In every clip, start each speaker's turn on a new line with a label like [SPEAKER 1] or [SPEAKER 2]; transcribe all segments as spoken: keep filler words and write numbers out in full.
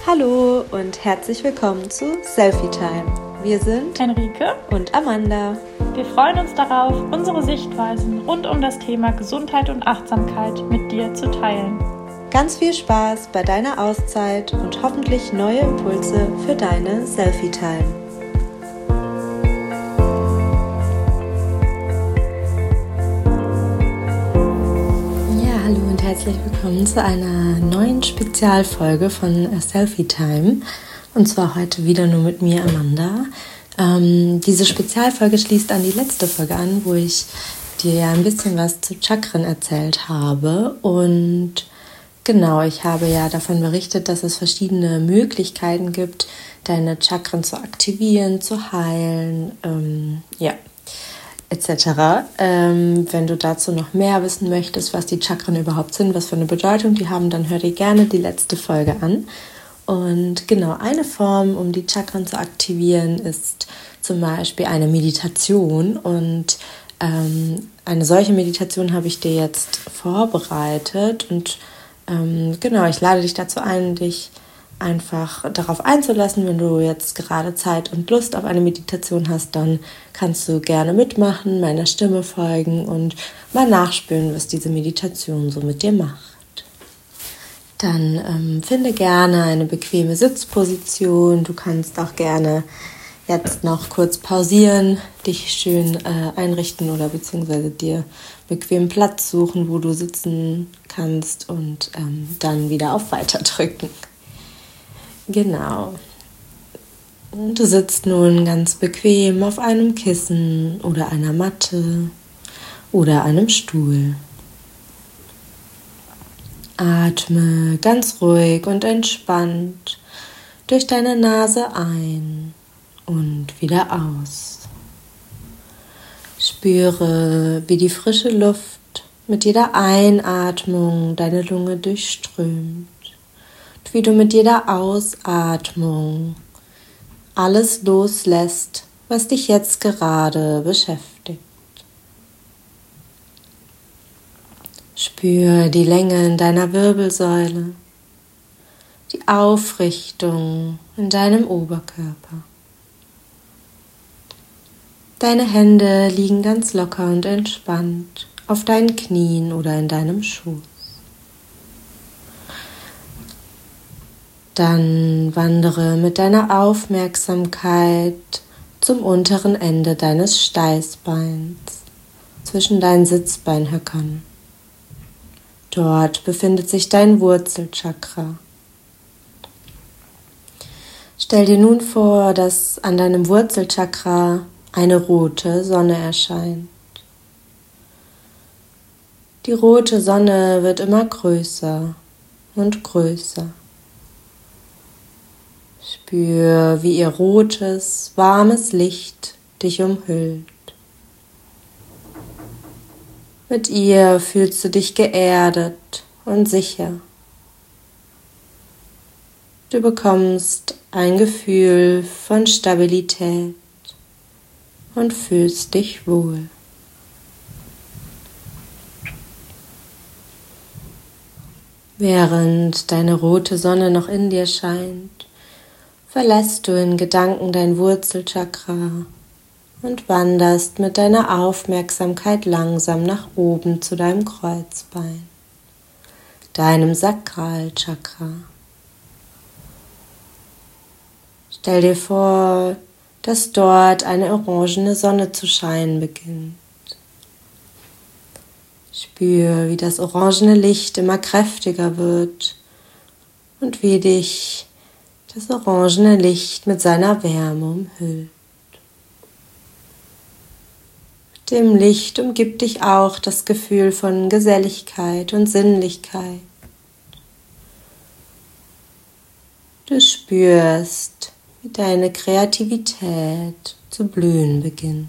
[SPEAKER 1] Hallo und herzlich willkommen zu Selfie Time. Wir sind
[SPEAKER 2] Henrike
[SPEAKER 1] und Amanda.
[SPEAKER 2] Wir freuen uns darauf, unsere Sichtweisen rund um das Thema Gesundheit und Achtsamkeit mit dir zu teilen.
[SPEAKER 1] Ganz viel Spaß bei deiner Auszeit und hoffentlich neue Impulse für deine Selfie Time. Ja, hallo und herzlich willkommen zu einer neuen Spezialfolge von Selfie Time. Und zwar heute wieder nur mit mir, Amanda. Ähm, diese Spezialfolge schließt an die letzte Folge an, wo ich dir ja ein bisschen was zu Chakren erzählt habe. Und genau, ich habe ja davon berichtet, dass es verschiedene Möglichkeiten gibt, deine Chakren zu aktivieren, zu heilen, ähm, ja, et cetera. Ähm, wenn du dazu noch mehr wissen möchtest, was die Chakren überhaupt sind, was für eine Bedeutung die haben, dann hör dir gerne die letzte Folge an. Und genau, eine Form, um die Chakren zu aktivieren, ist zum Beispiel eine Meditation. Und ähm, eine solche Meditation habe ich dir jetzt vorbereitet. Und ähm, genau, ich lade dich dazu ein, dich einfach darauf einzulassen. Wenn du jetzt gerade Zeit und Lust auf eine Meditation hast, dann kannst du gerne mitmachen, meiner Stimme folgen und mal nachspüren, was diese Meditation so mit dir macht. Dann ähm, finde gerne eine bequeme Sitzposition. Du kannst auch gerne jetzt noch kurz pausieren, dich schön äh, einrichten oder beziehungsweise dir bequemen Platz suchen, wo du sitzen kannst und ähm, dann wieder auf Weiter drücken. Genau. Du sitzt nun ganz bequem auf einem Kissen oder einer Matte oder einem Stuhl. Atme ganz ruhig und entspannt durch deine Nase ein und wieder aus. Spüre, wie die frische Luft mit jeder Einatmung deine Lunge durchströmt und wie du mit jeder Ausatmung alles loslässt, was dich jetzt gerade beschäftigt. Spür die Länge in deiner Wirbelsäule, die Aufrichtung in deinem Oberkörper. Deine Hände liegen ganz locker und entspannt auf deinen Knien oder in deinem Schoß. Dann wandere mit deiner Aufmerksamkeit zum unteren Ende deines Steißbeins, zwischen deinen Sitzbeinhöckern. Dort befindet sich dein Wurzelchakra. Stell dir nun vor, dass an deinem Wurzelchakra eine rote Sonne erscheint. Die rote Sonne wird immer größer und größer. Spür, wie ihr rotes, warmes Licht dich umhüllt. Mit ihr fühlst du dich geerdet und sicher. Du bekommst ein Gefühl von Stabilität und fühlst dich wohl. Während deine rote Sonne noch in dir scheint, verlässt du in Gedanken dein Wurzelchakra und wanderst mit deiner Aufmerksamkeit langsam nach oben zu deinem Kreuzbein, deinem Sakralchakra. Stell dir vor, dass dort eine orangene Sonne zu scheinen beginnt. Spür, wie das orangene Licht immer kräftiger wird und wie dich das orangene Licht mit seiner Wärme umhüllt. Mit dem Licht umgibt dich auch das Gefühl von Geselligkeit und Sinnlichkeit. Du spürst, wie deine Kreativität zu blühen beginnt.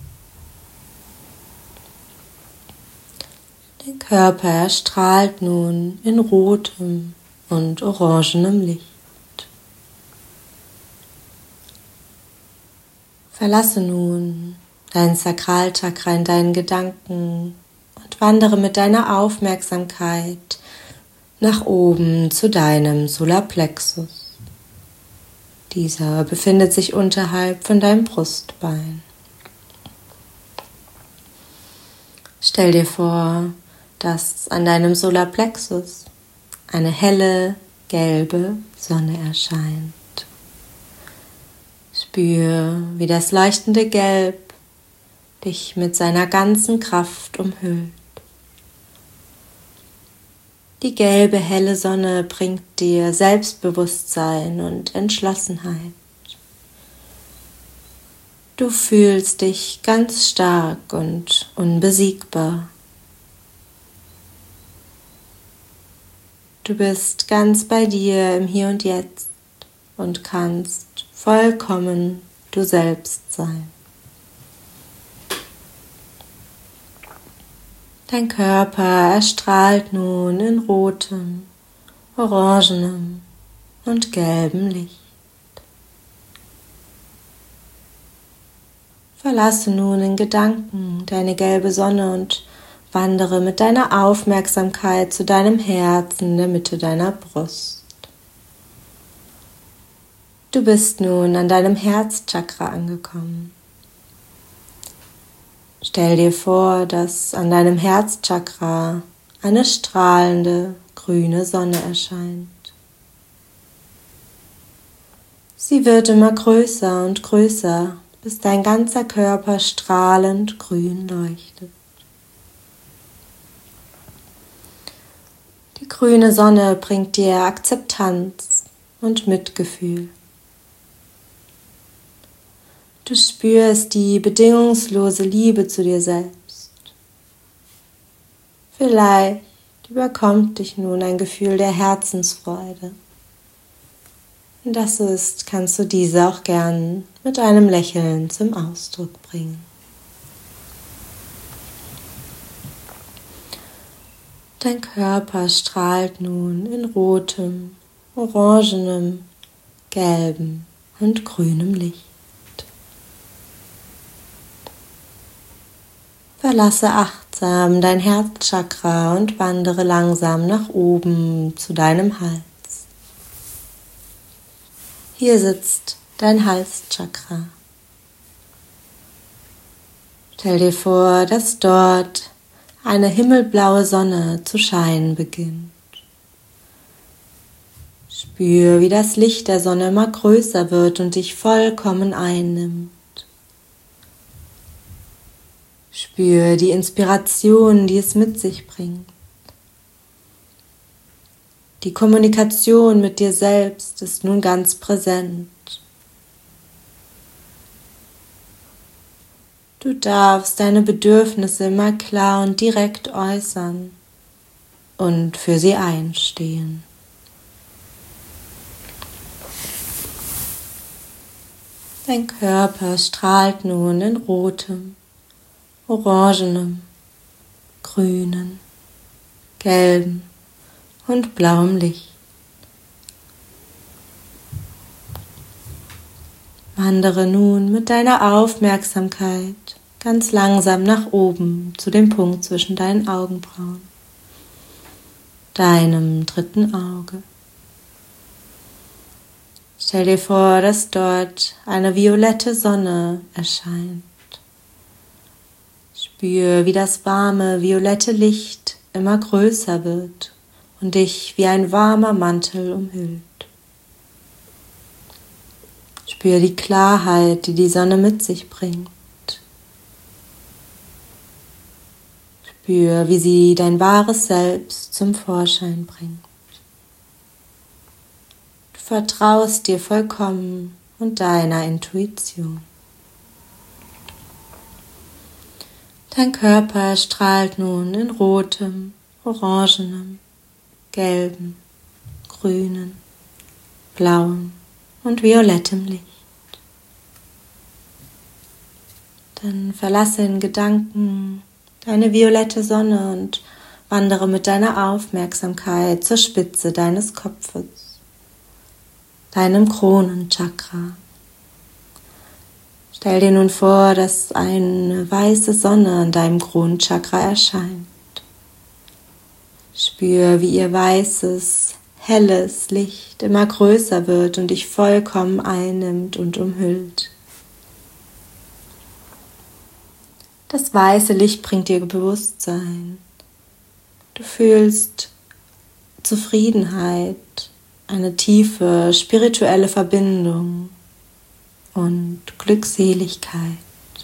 [SPEAKER 1] Dein Körper erstrahlt nun in rotem und orangenem Licht. Verlasse nun dein Sakralchakra in deinen Gedanken und wandere mit deiner Aufmerksamkeit nach oben zu deinem Solarplexus. Dieser befindet sich unterhalb von deinem Brustbein. Stell dir vor, dass an deinem Solarplexus eine helle, gelbe Sonne erscheint. Spür, wie das leuchtende Gelb dich mit seiner ganzen Kraft umhüllt. Die gelbe, helle Sonne bringt dir Selbstbewusstsein und Entschlossenheit. Du fühlst dich ganz stark und unbesiegbar. Du bist ganz bei dir im Hier und Jetzt und kannst vollkommen du selbst sein. Dein Körper erstrahlt nun in rotem, orangenem und gelbem Licht. Verlasse nun in Gedanken deine gelbe Sonne und wandere mit deiner Aufmerksamkeit zu deinem Herzen in der Mitte deiner Brust. Du bist nun an deinem Herzchakra angekommen. Stell dir vor, dass an deinem Herzchakra eine strahlende grüne Sonne erscheint. Sie wird immer größer und größer, bis dein ganzer Körper strahlend grün leuchtet. Die grüne Sonne bringt dir Akzeptanz und Mitgefühl. Du spürst die bedingungslose Liebe zu dir selbst. Vielleicht überkommt dich nun ein Gefühl der Herzensfreude. Wenn das ist, kannst du diese auch gern mit einem Lächeln zum Ausdruck bringen. Dein Körper strahlt nun in rotem, orangenem, gelbem und grünem Licht. Verlasse achtsam dein Herzchakra und wandere langsam nach oben zu deinem Hals. Hier sitzt dein Halschakra. Stell dir vor, dass dort eine himmelblaue Sonne zu scheinen beginnt. Spür, wie das Licht der Sonne immer größer wird und dich vollkommen einnimmt. Spür die Inspiration, die es mit sich bringt. Die Kommunikation mit dir selbst ist nun ganz präsent. Du darfst deine Bedürfnisse immer klar und direkt äußern und für sie einstehen. Dein Körper strahlt nun in rotem, orangenem, grünen, gelbem und blauem Licht. Wandere nun mit deiner Aufmerksamkeit ganz langsam nach oben zu dem Punkt zwischen deinen Augenbrauen, deinem dritten Auge. Stell dir vor, dass dort eine violette Sonne erscheint. Spür, wie das warme, violette Licht immer größer wird und dich wie ein warmer Mantel umhüllt. Spür die Klarheit, die die Sonne mit sich bringt. Spür, wie sie dein wahres Selbst zum Vorschein bringt. Du vertraust dir vollkommen und deiner Intuition. Dein Körper strahlt nun in rotem, orangenem, gelbem, grünen, blauem und violettem Licht. Dann verlasse in Gedanken deine violette Sonne und wandere mit deiner Aufmerksamkeit zur Spitze deines Kopfes, deinem Kronenchakra. Stell dir nun vor, dass eine weiße Sonne an deinem Kronenchakra erscheint. Spür, wie ihr weißes, helles Licht immer größer wird und dich vollkommen einnimmt und umhüllt. Das weiße Licht bringt dir Bewusstsein. Du fühlst Zufriedenheit, eine tiefe spirituelle Verbindung und Glückseligkeit.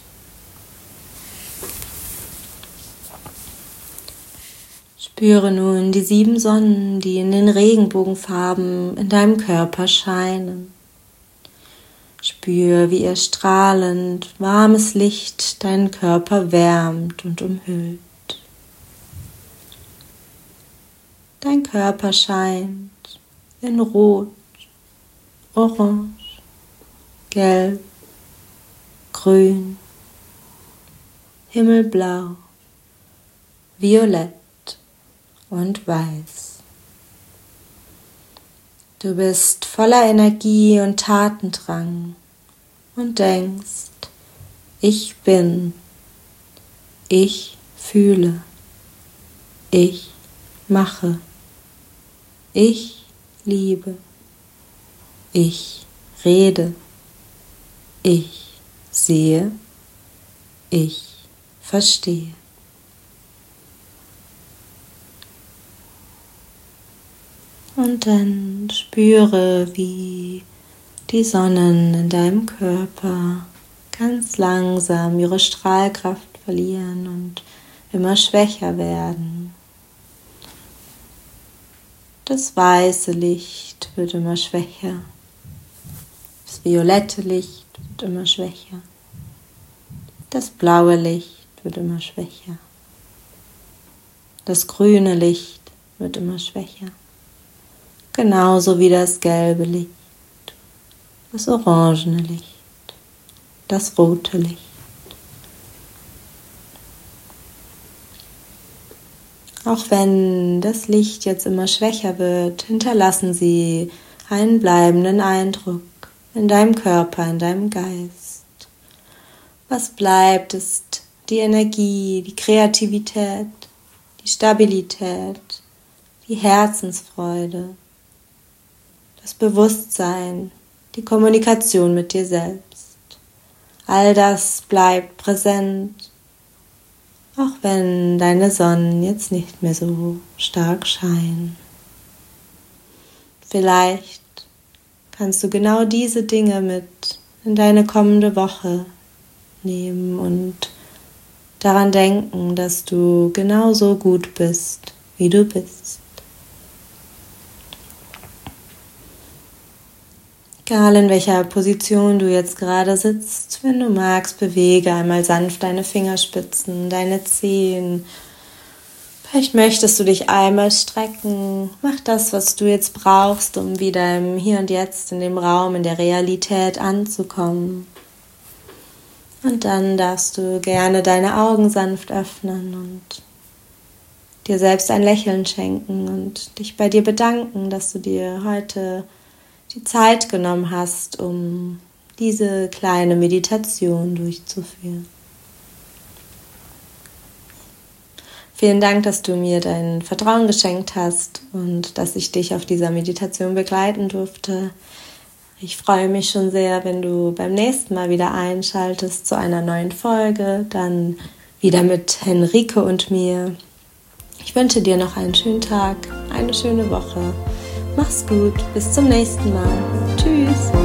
[SPEAKER 1] Spüre nun die sieben Sonnen, die in den Regenbogenfarben in deinem Körper scheinen. Spür, wie ihr strahlend, warmes Licht deinen Körper wärmt und umhüllt. Dein Körper scheint in Rot, Orange, Gelb, Grün, Himmelblau, Violett und Weiß. Du bist voller Energie und Tatendrang und denkst, ich bin, ich fühle, ich mache, ich liebe, ich rede, ich sehe, ich verstehe. Und dann spüre, wie die Sonnen in deinem Körper ganz langsam ihre Strahlkraft verlieren und immer schwächer werden. Das weiße Licht wird immer schwächer. Das violette Licht wird immer schwächer. Das blaue Licht wird immer schwächer. Das grüne Licht wird immer schwächer. Genauso wie das gelbe Licht, das orangene Licht, das rote Licht. Auch wenn das Licht jetzt immer schwächer wird, hinterlassen sie einen bleibenden Eindruck in deinem Körper, in deinem Geist. Was bleibt, ist die Energie, die Kreativität, die Stabilität, die Herzensfreude, das Bewusstsein, die Kommunikation mit dir selbst. All das bleibt präsent, auch wenn deine Sonnen jetzt nicht mehr so stark scheinen. Vielleicht kannst du genau diese Dinge mit in deine kommende Woche nehmen und daran denken, dass du genauso gut bist, wie du bist. Egal in welcher Position du jetzt gerade sitzt, wenn du magst, bewege einmal sanft deine Fingerspitzen, deine Zehen. Vielleicht möchtest du dich einmal strecken. Mach das, was du jetzt brauchst, um wieder im Hier und Jetzt, in dem Raum, in der Realität anzukommen. Und dann darfst du gerne deine Augen sanft öffnen und dir selbst ein Lächeln schenken und dich bei dir bedanken, dass du dir heute die Zeit genommen hast, um diese kleine Meditation durchzuführen. Vielen Dank, dass du mir dein Vertrauen geschenkt hast und dass ich dich auf dieser Meditation begleiten durfte. Ich freue mich schon sehr, wenn du beim nächsten Mal wieder einschaltest zu einer neuen Folge, dann wieder mit Henrike und mir. Ich wünsche dir noch einen schönen Tag, eine schöne Woche. Mach's gut, bis zum nächsten Mal. Tschüss.